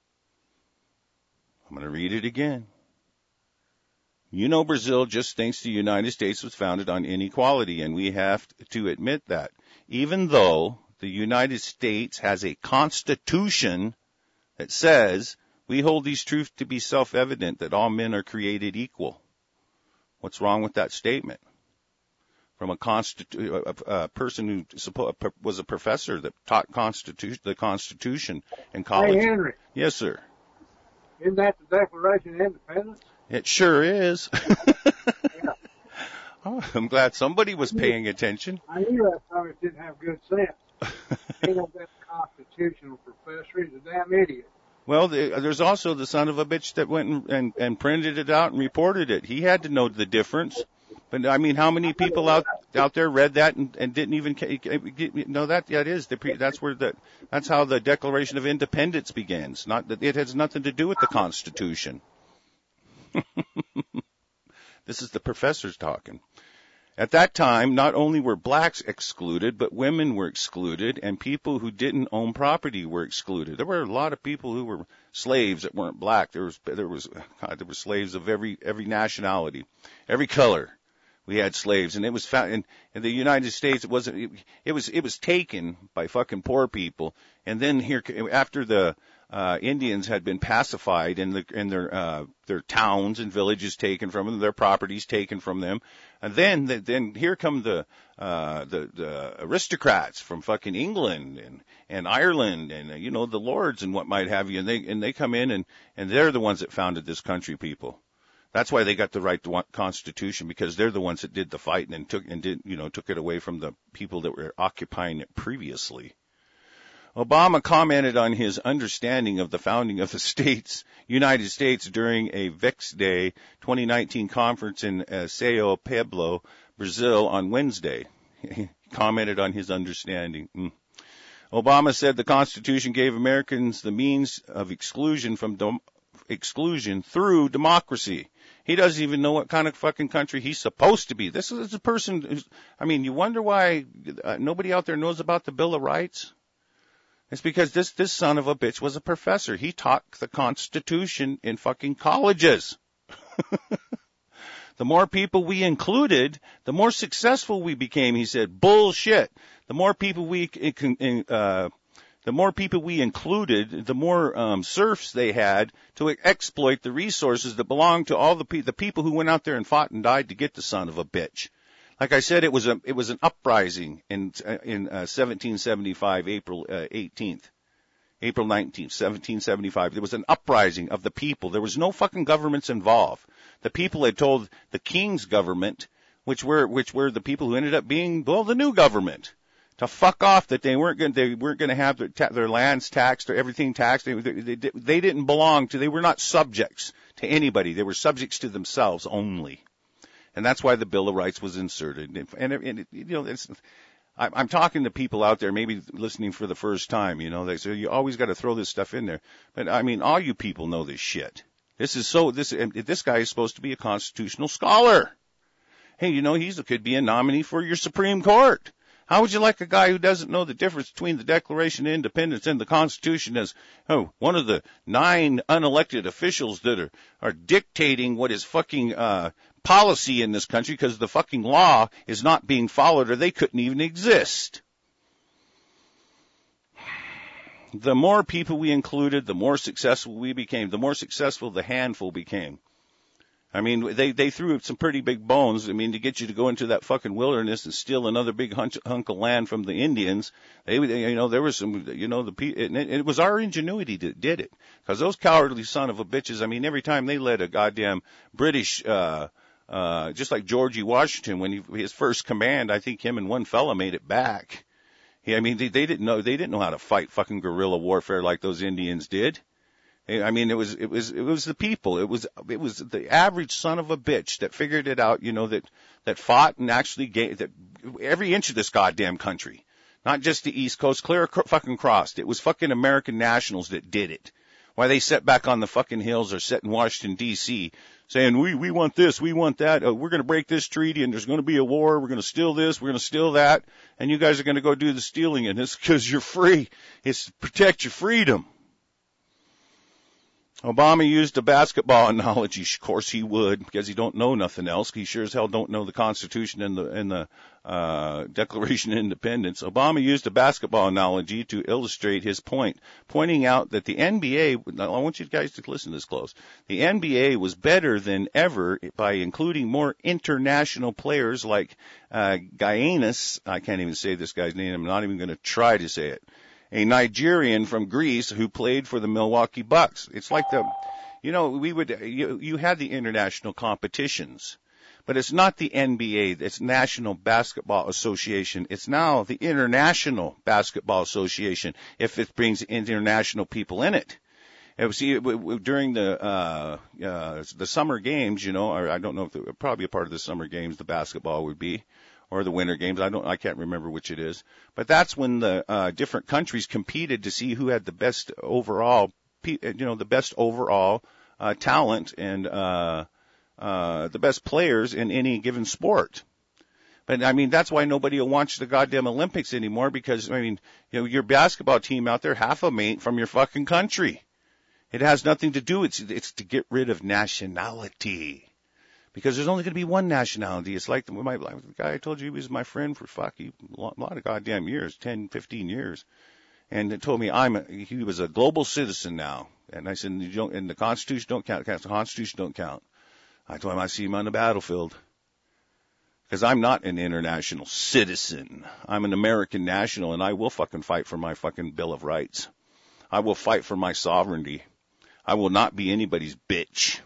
I'm going to read it again. You know, Brazil just thinks the United States was founded on inequality, and we have to admit that. Even though the United States has a constitution that says we hold these truths to be self-evident that all men are created equal. What's wrong with that statement? From a, constitu- a, a person who suppo- was a professor that taught constitu- the Constitution in college. Hey, Henry. Yes, sir. Isn't that the Declaration of Independence? It sure is. Yeah. Oh, I'm glad somebody was paying attention. I knew that Thomas didn't have good sense. He don't have a constitutional professor. He's a damn idiot. Well, the, there's also the son of a bitch that went and, and, and printed it out and reported it. He had to know the difference. But, I mean, how many people out out there read that and, and didn't even know that? Yeah, it is. The, that's where the that's how the Declaration of Independence begins. Not that it has nothing to do with the Constitution. This is the professors talking. At that time, not only were blacks excluded, but women were excluded, and people who didn't own property were excluded. There were a lot of people who were slaves that weren't black. There was there was God, there were slaves of every every nationality, every color. We had slaves, and it was found in, in the United States. It wasn't. It, it was. It was taken by fucking poor people, and then here after the uh, Indians had been pacified and the and their uh, their towns and villages taken from them, their properties taken from them, and then the, then here come the uh, the the aristocrats from fucking England and and Ireland and uh, you know the lords and what might have you, and they and they come in and and they're the ones that founded this country, people. That's why they got the right to Constitution, because they're the ones that did the fighting and took and did you know took it away from the people that were occupying it previously. Obama commented on his understanding of the founding of the states, United States during a V I X Day twenty nineteen conference in uh, Sao Paulo, Brazil on Wednesday. He commented on his understanding. Mm. Obama said the Constitution gave Americans the means of exclusion from dem- exclusion through democracy. He doesn't even know what kind of fucking country he's supposed to be. This is a person who's, I mean, you wonder why uh, nobody out there knows about the Bill of Rights? It's because this, this son of a bitch was a professor. He taught the Constitution in fucking colleges. The more people we included, the more successful we became, he said. Bullshit. The more people we, uh, the more people we included, the more um, serfs they had to exploit the resources that belonged to all the, pe- the people who went out there and fought and died to get the son of a bitch. Like I said, it was a it was an uprising in uh, in uh, seventeen seventy-five, April uh, eighteenth, April nineteenth, seventeen seventy-five. There was an uprising of the people. There was no fucking governments involved. The people had told the king's government, which were which were the people who ended up being well the new government, to fuck off. That they weren't going they weren't going to have their, ta- their lands taxed or everything taxed. They, they they they didn't belong to. They were not subjects to anybody. They were subjects to themselves only. And that's why the Bill of Rights was inserted. And, and you know, it's, I'm talking to people out there, maybe listening for the first time. You know, they say you always got to throw this stuff in there. But I mean, all you people know this shit. This is so. This this guy is supposed to be a constitutional scholar. Hey, you know, he's could be a nominee for your Supreme Court. How would you like a guy who doesn't know the difference between the Declaration of Independence and the Constitution as oh one of the nine unelected officials that are are dictating what is fucking uh policy in this country because the fucking law is not being followed or they couldn't even exist. The more people we included, the more successful we became. The more successful the handful became. I mean, they, they threw some pretty big bones. I mean, to get you to go into that fucking wilderness and steal another big hunk, hunk of land from the Indians. They, they, you know, there was some, you know, the it, it was our ingenuity that did it. Because those cowardly son of a bitches, I mean, every time they led a goddamn British, uh, uh, just like Georgie Washington, when he, his first command, I think him and one fella made it back. Yeah, I mean, they, they didn't know, they didn't know how to fight fucking guerrilla warfare like those Indians did. I mean, it was, it was, it was the people. It was, it was the average son of a bitch that figured it out, you know, that, that fought and actually gave, that every inch of this goddamn country, not just the East Coast, clear fucking crossed. It was fucking American nationals that did it. Why they sat back on the fucking hills or sat in Washington, D C saying, we, we want this, we want that, uh, we're going to break this treaty and there's going to be a war, we're going to steal this, we're going to steal that, and you guys are going to go do the stealing and it's because you're free. It's to protect your freedom. Obama used a basketball analogy. Of course he would, because he don't know nothing else. He sure as hell don't know the Constitution and the and the uh, Declaration of Independence. Obama used a basketball analogy to illustrate his point, pointing out that the N B A. I want you guys to listen to this close. The N B A was better than ever by including more international players like uh, Giannis. I can't even say this guy's name. I'm not even going to try to say it. A Nigerian from Greece who played for the Milwaukee Bucks. It's like the, you know, we would, you, you had the international competitions, but it's not the N B A. It's National Basketball Association. It's now the International Basketball Association if it brings international people in it. And see, during the, uh, uh, the summer games, you know, or I don't know if it, probably a part of the summer games, the basketball would be. Or the winter games. I don't, I can't remember which it is. But that's when the, uh, different countries competed to see who had the best overall, you know, the best overall, uh, talent and, uh, uh, the best players in any given sport. But I mean, that's why nobody will watch the goddamn Olympics anymore because, I mean, you know, your basketball team out there, half of them from your fucking country. It has nothing to do, it's, it's to get rid of nationality. Because there's only going to be one nationality. It's like the, my, the guy I told you he was my friend for fuck, he, a lot of goddamn years, ten, fifteen years. And it told me I'm a, he was a global citizen now. And I said, you don't, and the Constitution don't count. The Constitution don't count. I told him I see him on the battlefield. Because I'm not an international citizen. I'm an American national, and I will fucking fight for my fucking Bill of Rights. I will fight for my sovereignty. I will not be anybody's bitch.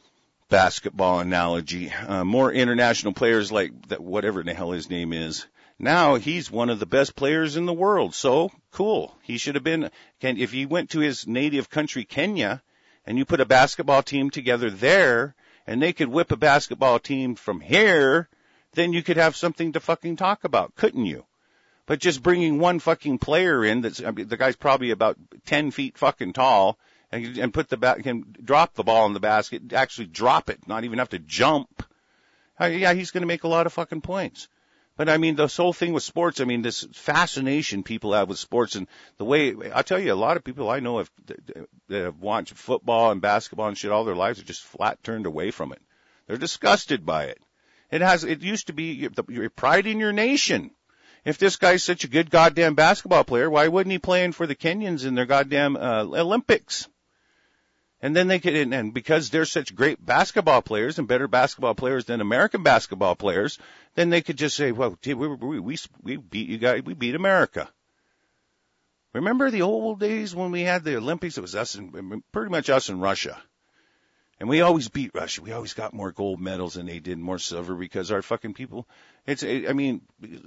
Basketball analogy. Uh, more international players like that, whatever the hell his name is. Now he's one of the best players in the world. So cool. He should have been, can, if he went to his native country, Kenya, and you put a basketball team together there, and they could whip a basketball team from here, then you could have something to fucking talk about, couldn't you? But just bringing one fucking player in that's, I mean, the guy's probably about ten feet fucking tall, and, and put the ba- can drop the ball in the basket, actually drop it, not even have to jump. Uh, yeah, he's going to make a lot of fucking points. But I mean, this whole thing with sports, I mean, this fascination people have with sports, and the way, I'll tell you, a lot of people I know have, that have watched football and basketball and shit all their lives are just flat turned away from it. They're disgusted by it. It has, it used to be your, your pride in your nation. If this guy's such a good goddamn basketball player, why wouldn't he play in for the Kenyans in their goddamn uh, Olympics? And then they could, and, and because they're such great basketball players and better basketball players than American basketball players, then they could just say, well, we, we, we, we beat you guys, we beat America. Remember the old days when we had the Olympics? It was us and, pretty much us and Russia. And we always beat Russia. We always got more gold medals than they did, more silver, because our fucking people, it's, I mean,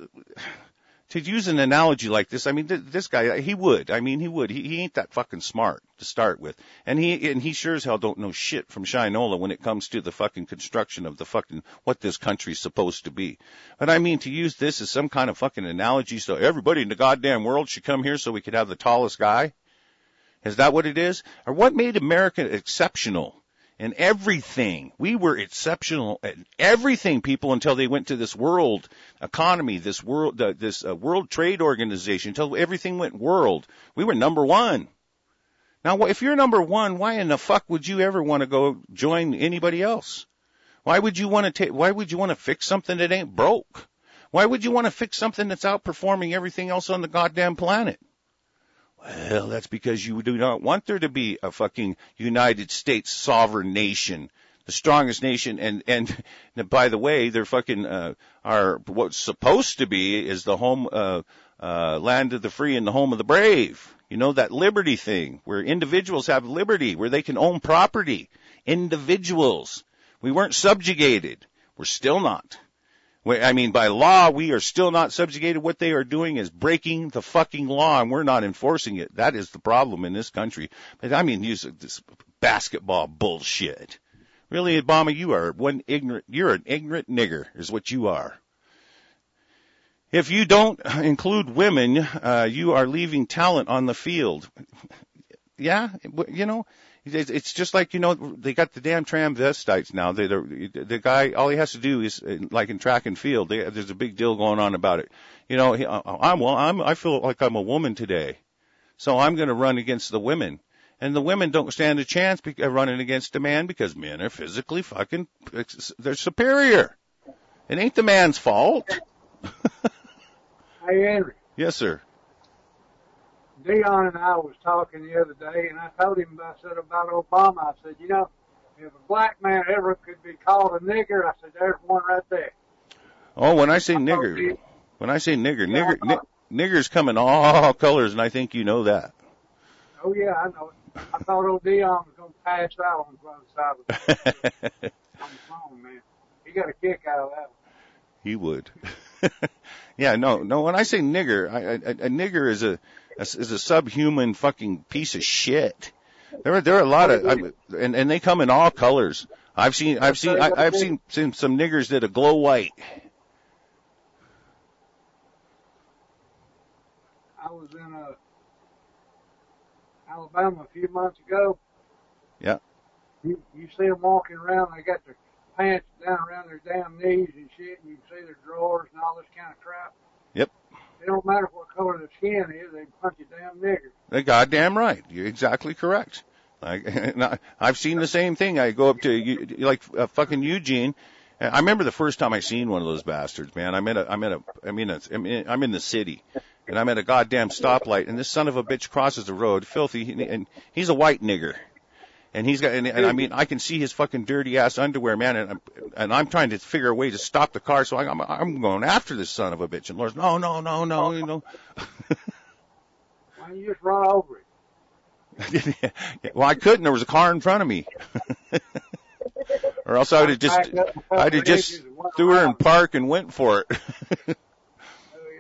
to use an analogy like this, I mean, th- this guy, he would. I mean, he would. He, he ain't that fucking smart to start with. And he, and he sure as hell don't know shit from Shinola when it comes to the fucking construction of the fucking, what this country's supposed to be. But I mean, to use this as some kind of fucking analogy so everybody in the goddamn world should come here so we could have the tallest guy? Is that what it is? Or what made America exceptional? And everything. We were exceptional at everything, people, until they went to this world economy, this world, uh, this uh, World Trade Organization, until everything went world. We were number one. Now, if you're number one, why in the fuck would you ever want to go join anybody else? Why would you want to take, why would you want to fix something that ain't broke? Why would you want to fix something that's outperforming everything else on the goddamn planet? Well, that's because you do not want there to be a fucking United States sovereign nation, the strongest nation. And, and by the way, they're fucking, uh, are what's supposed to be is the home, uh, uh, land of the free and the home of the brave. You know, that liberty thing where individuals have liberty, where they can own property. Individuals. We weren't subjugated. We're still not. I mean, by law, we are still not subjugated. What they are doing is breaking the fucking law, and we're not enforcing it. That is the problem in this country. But I mean, use this basketball bullshit. Really, Obama, you are one ignorant, you're an ignorant nigger, is what you are. If you don't include women, uh, you are leaving talent on the field. Yeah, you know, it's just like, you know, they got the damn transvestites now. They, the guy, all he has to do is, like in track and field, they, there's a big deal going on about it. You know, he, I'm, well, I'm, I feel like I'm a woman today, so I'm going to run against the women. And the women don't stand a chance because, running against a man because men are physically fucking, they're superior. It ain't the man's fault. Hey, Henry. Yes, sir. Dion and I was talking the other day, and I told him, I said about Obama, I said, you know, if a black man ever could be called a nigger, I said, there's one right there. Oh, when I say nigger, when I say nigger, nigger, ni- niggers come in all colors, and I think you know that. Oh, yeah, I know it. I thought old Dion was going to pass out on the other side of the on the phone, man. He got a kick out of that one. He would. Yeah, no, no, when I say nigger, I, I, a nigger is a, a, is a subhuman fucking piece of shit. There are, there are a lot of, I, and, and they come in all colors. I've seen, I've seen, I, I've seen, seen some niggers that are glow white. I was in uh, Alabama a few months ago. Yeah. You, you see them walking around, they got their pants down around their damn knees and shit, and you can see their drawers and all this kind of crap. Yep. It don't matter what color the skin is, they punch a damn nigger. They're goddamn right. You're exactly correct. I, I've seen the same thing. I go up to, like, uh, fucking Eugene. I remember the first time I seen one of those bastards, man. I'm at a, I'm at a, I mean, a, I'm in the city, and I'm at a goddamn stoplight, and this son of a bitch crosses the road, filthy, and he's a white nigger. And he's got, and, and I mean, I can see his fucking dirty ass underwear, man, and I'm, and I'm trying to figure a way to stop the car, so I, I'm, I'm going after this son of a bitch. And Laura's, no, no, no, no, you know. Why don't you just run over it? Well, I couldn't. There was a car in front of me. Or else I would have just, I'd have just threw her in park and went for it.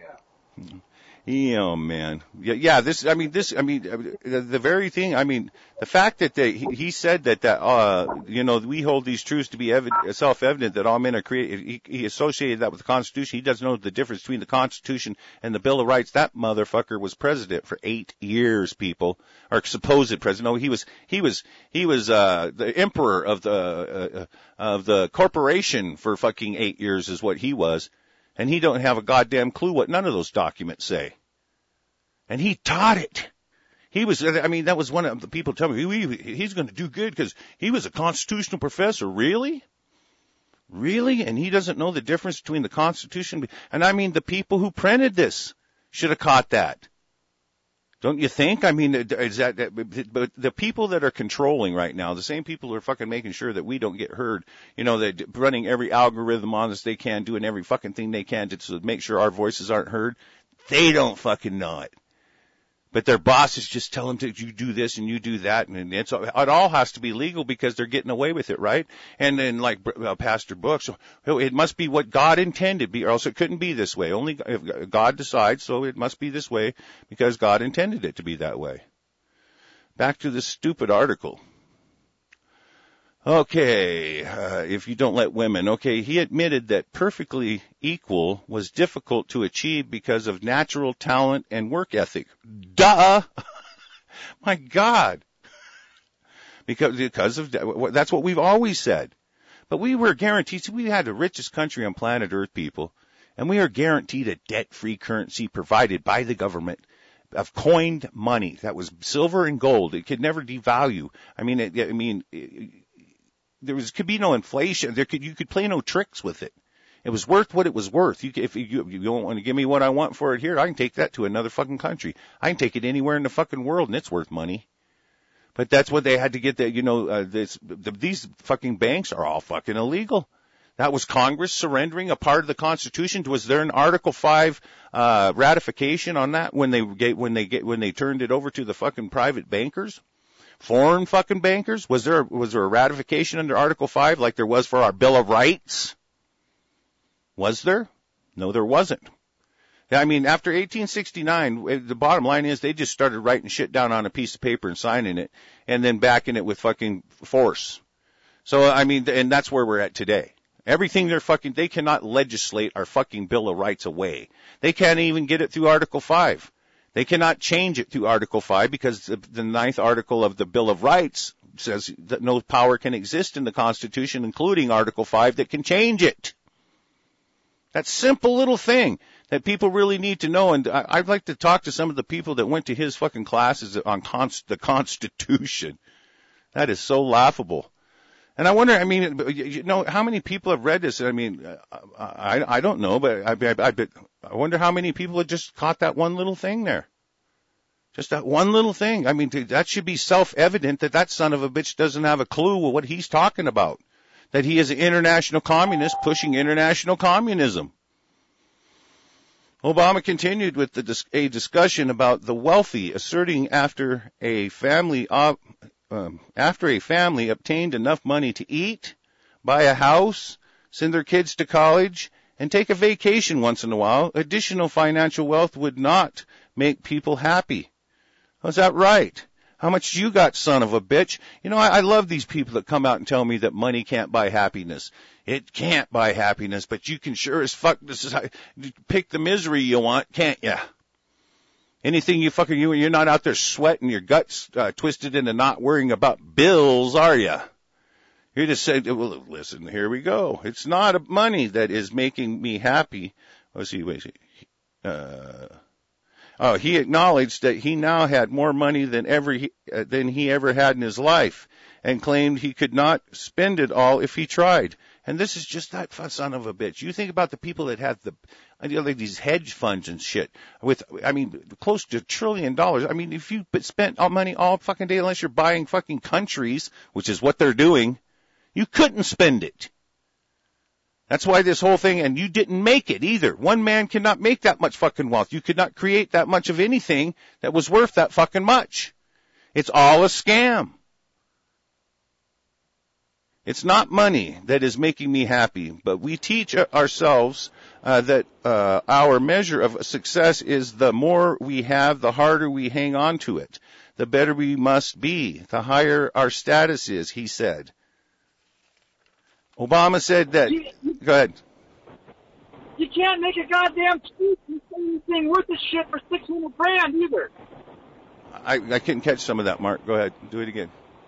Yeah, man. Yeah, yeah. This, I mean, this, I mean, the, the very thing. I mean, the fact that they, he, he said that that uh, you know, we hold these truths to be evident, self-evident that all men are created. He, he associated that with the Constitution. He doesn't know the difference between the Constitution and the Bill of Rights. That motherfucker was president for eight years, people, or supposed president. No, he was, he was, he was uh, the emperor of the uh, of the corporation for fucking eight years, is what he was. And he don't have a goddamn clue what none of those documents say. And he taught it. He was, I mean, that was one of the people telling me, he, he's going to do good because he was a constitutional professor. Really? Really? And he doesn't know the difference between the Constitution. And I mean, the people who printed this should have caught that. Don't you think? I mean, is that, but the people that are controlling right now, the same people who are fucking making sure that we don't get heard, you know, they're running every algorithm on us they can, doing every fucking thing they can to, to make sure our voices aren't heard. They don't fucking know it. But their bosses just tell them to, you do this and you do that, and it's, it all has to be legal because they're getting away with it, right? And then, like uh, Pastor Brooks, so it must be what God intended, or else it couldn't be this way. Only if God decides, so it must be this way because God intended it to be that way. Back to this stupid article. Okay, uh, if you don't let women, okay, he admitted that perfectly equal was difficult to achieve because of natural talent and work ethic. Duh! My God! Because, because of, that's what we've always said. But we were guaranteed, we had the richest country on planet Earth, people, and we are guaranteed a debt-free currency provided by the government of coined money. That was silver and gold. It could never devalue. I mean, it, I mean, it, there was, could be no inflation. There could, you could play no tricks with it. It was worth what it was worth. You, if you, you don't want to give me what I want for it here, I can take that to another fucking country. I can take it anywhere in the fucking world and it's worth money. But that's what they had to get that, you know, uh, this, the, these fucking banks are all fucking illegal. That was Congress surrendering a part of the Constitution. Was there an Article five, uh, ratification on that when they get, when they get, when they turned it over to the fucking private bankers? Foreign fucking bankers? Was there, was there a ratification under Article five like there was for our Bill of Rights? Was there? No, there wasn't. I mean, after eighteen sixty-nine, the bottom line is they just started writing shit down on a piece of paper and signing it and then backing it with fucking force. So, I mean, and that's where we're at today. Everything they're fucking, they cannot legislate our fucking Bill of Rights away. They can't even get it through Article five. They cannot change it through Article five because the, the ninth article of the Bill of Rights says that no power can exist in the Constitution, including Article five, that can change it. That simple little thing that people really need to know. And I, I'd like to talk to some of the people that went to his fucking classes on const, the Constitution. That is so laughable. And I wonder, I mean, you know, how many people have read this? I mean, I, I don't know, but I, I, I, I wonder how many people have just caught that one little thing there. Just that one little thing. I mean, that should be self-evident that that son of a bitch doesn't have a clue what he's talking about. That he is an international communist pushing international communism. Obama continued with the, a discussion about the wealthy, asserting after a family op, um, after a family obtained enough money to eat, buy a house, send their kids to college, and take a vacation once in a while, additional financial wealth would not make people happy. Was that right? How much you got, son of a bitch? You know, I, I love these people that come out and tell me that money can't buy happiness. It can't buy happiness, but you can sure as fuck this is how, pick the misery you want, can't ya? Anything you fucking, you, you're not out there sweating your guts uh, twisted into not worrying about bills, are ya? You're just saying, well, listen, here we go. It's not money that is making me happy. Let's see, wait, uh, Oh, he acknowledged that he now had more money than ever he, uh, than he ever had in his life, and claimed he could not spend it all if he tried. And this is just that son of a bitch. You think about the people that have the, you know, like these hedge funds and shit with, I mean, close to a trillion dollars. I mean, if you spent all money all fucking day, unless you're buying fucking countries, which is what they're doing, you couldn't spend it. That's why this whole thing, and you didn't make it either. One man cannot make that much fucking wealth. You could not create that much of anything that was worth that fucking much. It's all a scam. It's not money that is making me happy, but we teach ourselves uh, that uh, our measure of success is the more we have, the harder we hang on to it. The better we must be, the higher our status is, he said. Obama said that. You, you, go ahead. You can't make a goddamn speech and say anything worth a shit for six hundred grand either. I, I couldn't catch some of that, Mark. Go ahead. Do it again.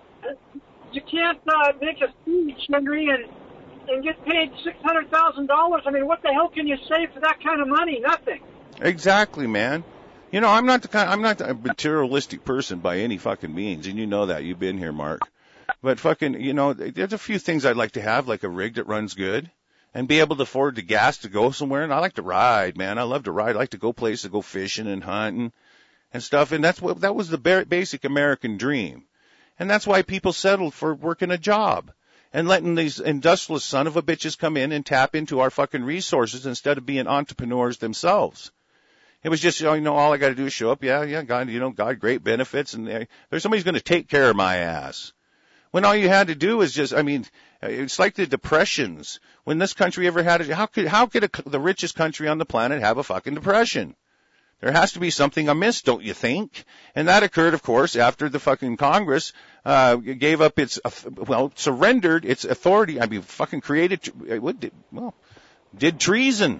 You can't uh, make a speech, Henry, and and get paid six hundred thousand dollars. I mean, what the hell can you say for that kind of money? Nothing. Exactly, man. You know, I'm not the kind. I'm not a materialistic person by any fucking means, and you know that. You've been here, Mark. But fucking, you know, there's a few things I'd like to have, like a rig that runs good, and be able to afford the gas to go somewhere. And I like to ride, man. I love to ride. I like to go places, go fishing and hunting and stuff. And that's what that was the basic American dream. And that's why people settled for working a job and letting these industrialist son of a bitches come in and tap into our fucking resources instead of being entrepreneurs themselves. It was just, you know, all I got to do is show up. Yeah, yeah, God, you know, God, great benefits. And they, there's somebody's going to take care of my ass. When all you had to do is just, I mean, it's like the depressions. When this country ever had it, how could, how could a, the richest country on the planet have a fucking depression? There has to be something amiss, don't you think? And that occurred, of course, after the fucking Congress uh gave up its, well, surrendered its authority. I mean, fucking created, what did, well, did treason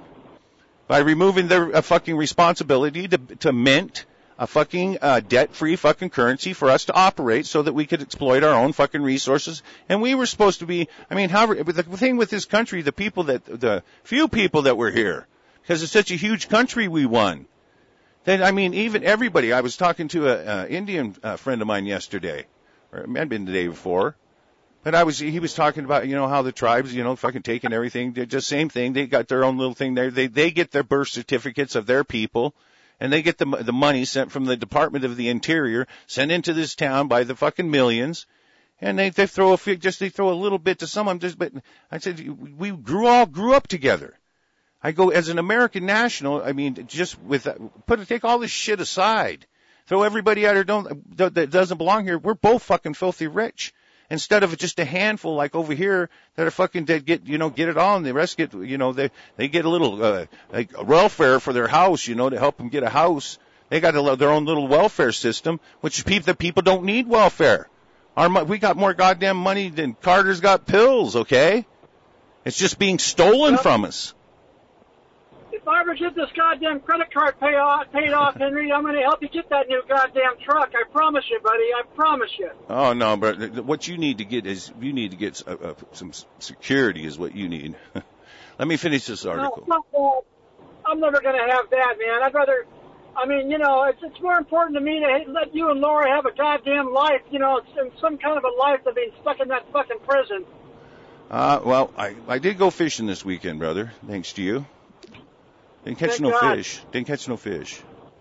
by removing their uh, fucking responsibility to to mint a fucking uh, debt-free fucking currency for us to operate so that we could exploit our own fucking resources. And we were supposed to be, I mean, however, the thing with this country, the people that, the few people that were here, because it's such a huge country we won. Then, I mean, even everybody, I was talking to an Indian uh, friend of mine yesterday, or it might have been the day before, but I was, he was talking about, you know, how the tribes, you know, fucking taking everything, they're just same thing, they got their own little thing there, they, they get their birth certificates of their people, and they get the, the money sent from the Department of the Interior, sent into this town by the fucking millions, and they, they throw a, just, they throw a little bit to someone, just, but I said, we grew all, grew up together. I go, as an American national, I mean, just with, put, take all this shit aside. Throw everybody out here don't, that doesn't belong here. We're both fucking filthy rich. Instead of just a handful like over here that are fucking dead, get, you know, get it all and the rest get, you know, they, they get a little, uh, like welfare for their house, you know, to help them get a house. They got a, their own little welfare system, which people, the people don't need welfare. Our, we got more goddamn money than Carter's got pills, okay? It's just being stolen from us. If I ever get this goddamn credit card pay off, paid off, Henry, I'm going to help you get that new goddamn truck. I promise you, buddy. I promise you. Oh, no, but what you need to get is, you need to get uh, uh, some security is what you need. Let me finish this article. No, no, I'm never going to have that, man. I'd rather, I mean, you know, it's, it's more important to me to let you and Laura have a goddamn life, you know, it's some kind of a life than being stuck in that fucking prison. Uh, well, I, I did go fishing this weekend, brother, thanks to you. Didn't catch Thank no God. fish. Didn't catch no fish.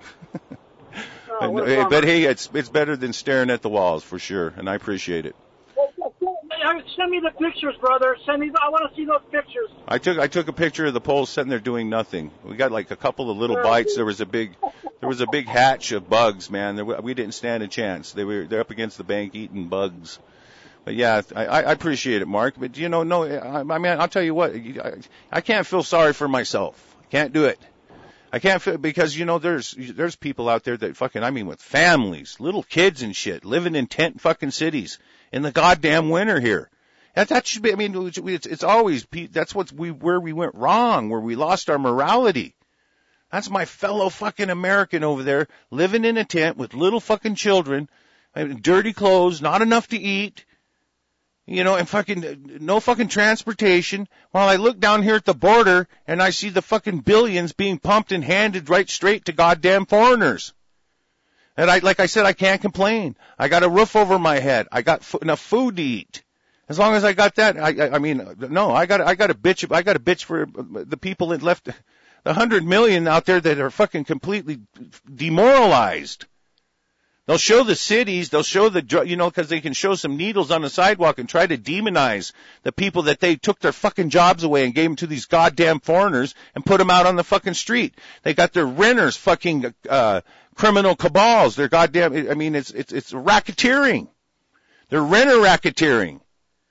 Oh, but, hey, but hey, it's it's better than staring at the walls for sure, and I appreciate it. Send me the pictures, brother. Send me. I want to see those pictures. I took I took a picture of the poles sitting there doing nothing. We got like a couple of little bites. There was a big there was a big hatch of bugs, man. There, we didn't stand a chance. They were they're up against the bank eating bugs. But yeah, I, I appreciate it, Mark. But you know, no, I, I mean, I'll tell you what, I, I can't feel sorry for myself. Can't do it. I can't feel, because, you know, there's, there's people out there that fucking, I mean, with families, little kids and shit, living in tent fucking cities in the goddamn winter here. That, that should be, I mean, it's, it's always, that's what's we, where we went wrong, where we lost our morality. That's my fellow fucking American over there, living in a tent with little fucking children, dirty clothes, not enough to eat. You know, and fucking, no fucking transportation, while I look down here at the border and I see the fucking billions being pumped and handed right straight to goddamn foreigners. And I, like I said, I can't complain. I got a roof over my head. I got f- enough food to eat. As long as I got that, I, I, I mean, no, I got, I got a bitch, I got a bitch for the people that left, the hundred million out there that are fucking completely demoralized. They'll show the cities, they'll show the, you know, because they can show some needles on the sidewalk and try to demonize the people that they took their fucking jobs away and gave them to these goddamn foreigners and put them out on the fucking street. They got their renters fucking, uh, criminal cabals. They're goddamn, I mean, it's, it's, it's racketeering. They're renter racketeering.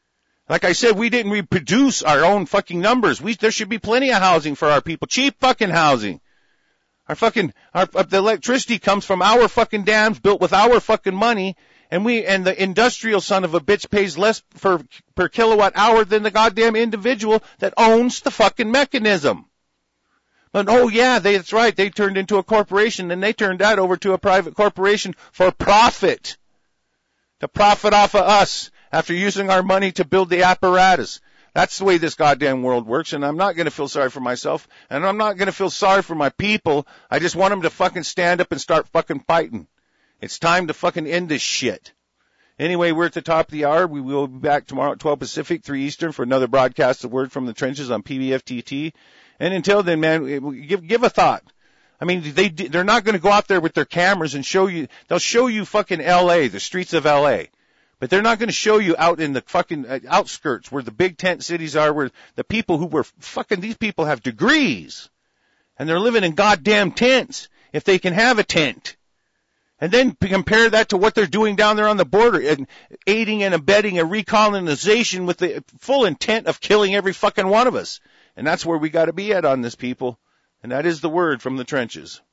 Like I said, we didn't reproduce our own fucking numbers. We, there should be plenty of housing for our people. Cheap fucking housing. Our fucking, our, the electricity comes from our fucking dams built with our fucking money, and we, and the industrial son of a bitch pays less per, per kilowatt hour than the goddamn individual that owns the fucking mechanism. But oh yeah, they, that's right, they turned into a corporation, and they turned that over to a private corporation for profit. To profit off of us after using our money to build the apparatus. That's the way this goddamn world works, and I'm not going to feel sorry for myself, and I'm not going to feel sorry for my people. I just want them to fucking stand up and start fucking fighting. It's time to fucking end this shit. Anyway, we're at the top of the hour. We will be back tomorrow at twelve Pacific, three Eastern for another broadcast of Word from the Trenches on P B F T T. And until then, man, give, give a thought. I mean, they, they're not going to go out there with their cameras and show you, they'll show you fucking L A, the streets of L A. But they're not going to show you out in the fucking uh, outskirts where the big tent cities are, where the people who were fucking, these people have degrees. And they're living in goddamn tents, if they can have a tent. And then compare that to what they're doing down there on the border, and aiding and abetting a recolonization with the full intent of killing every fucking one of us. And that's where we got to be at on this, people. And that is the word from the trenches.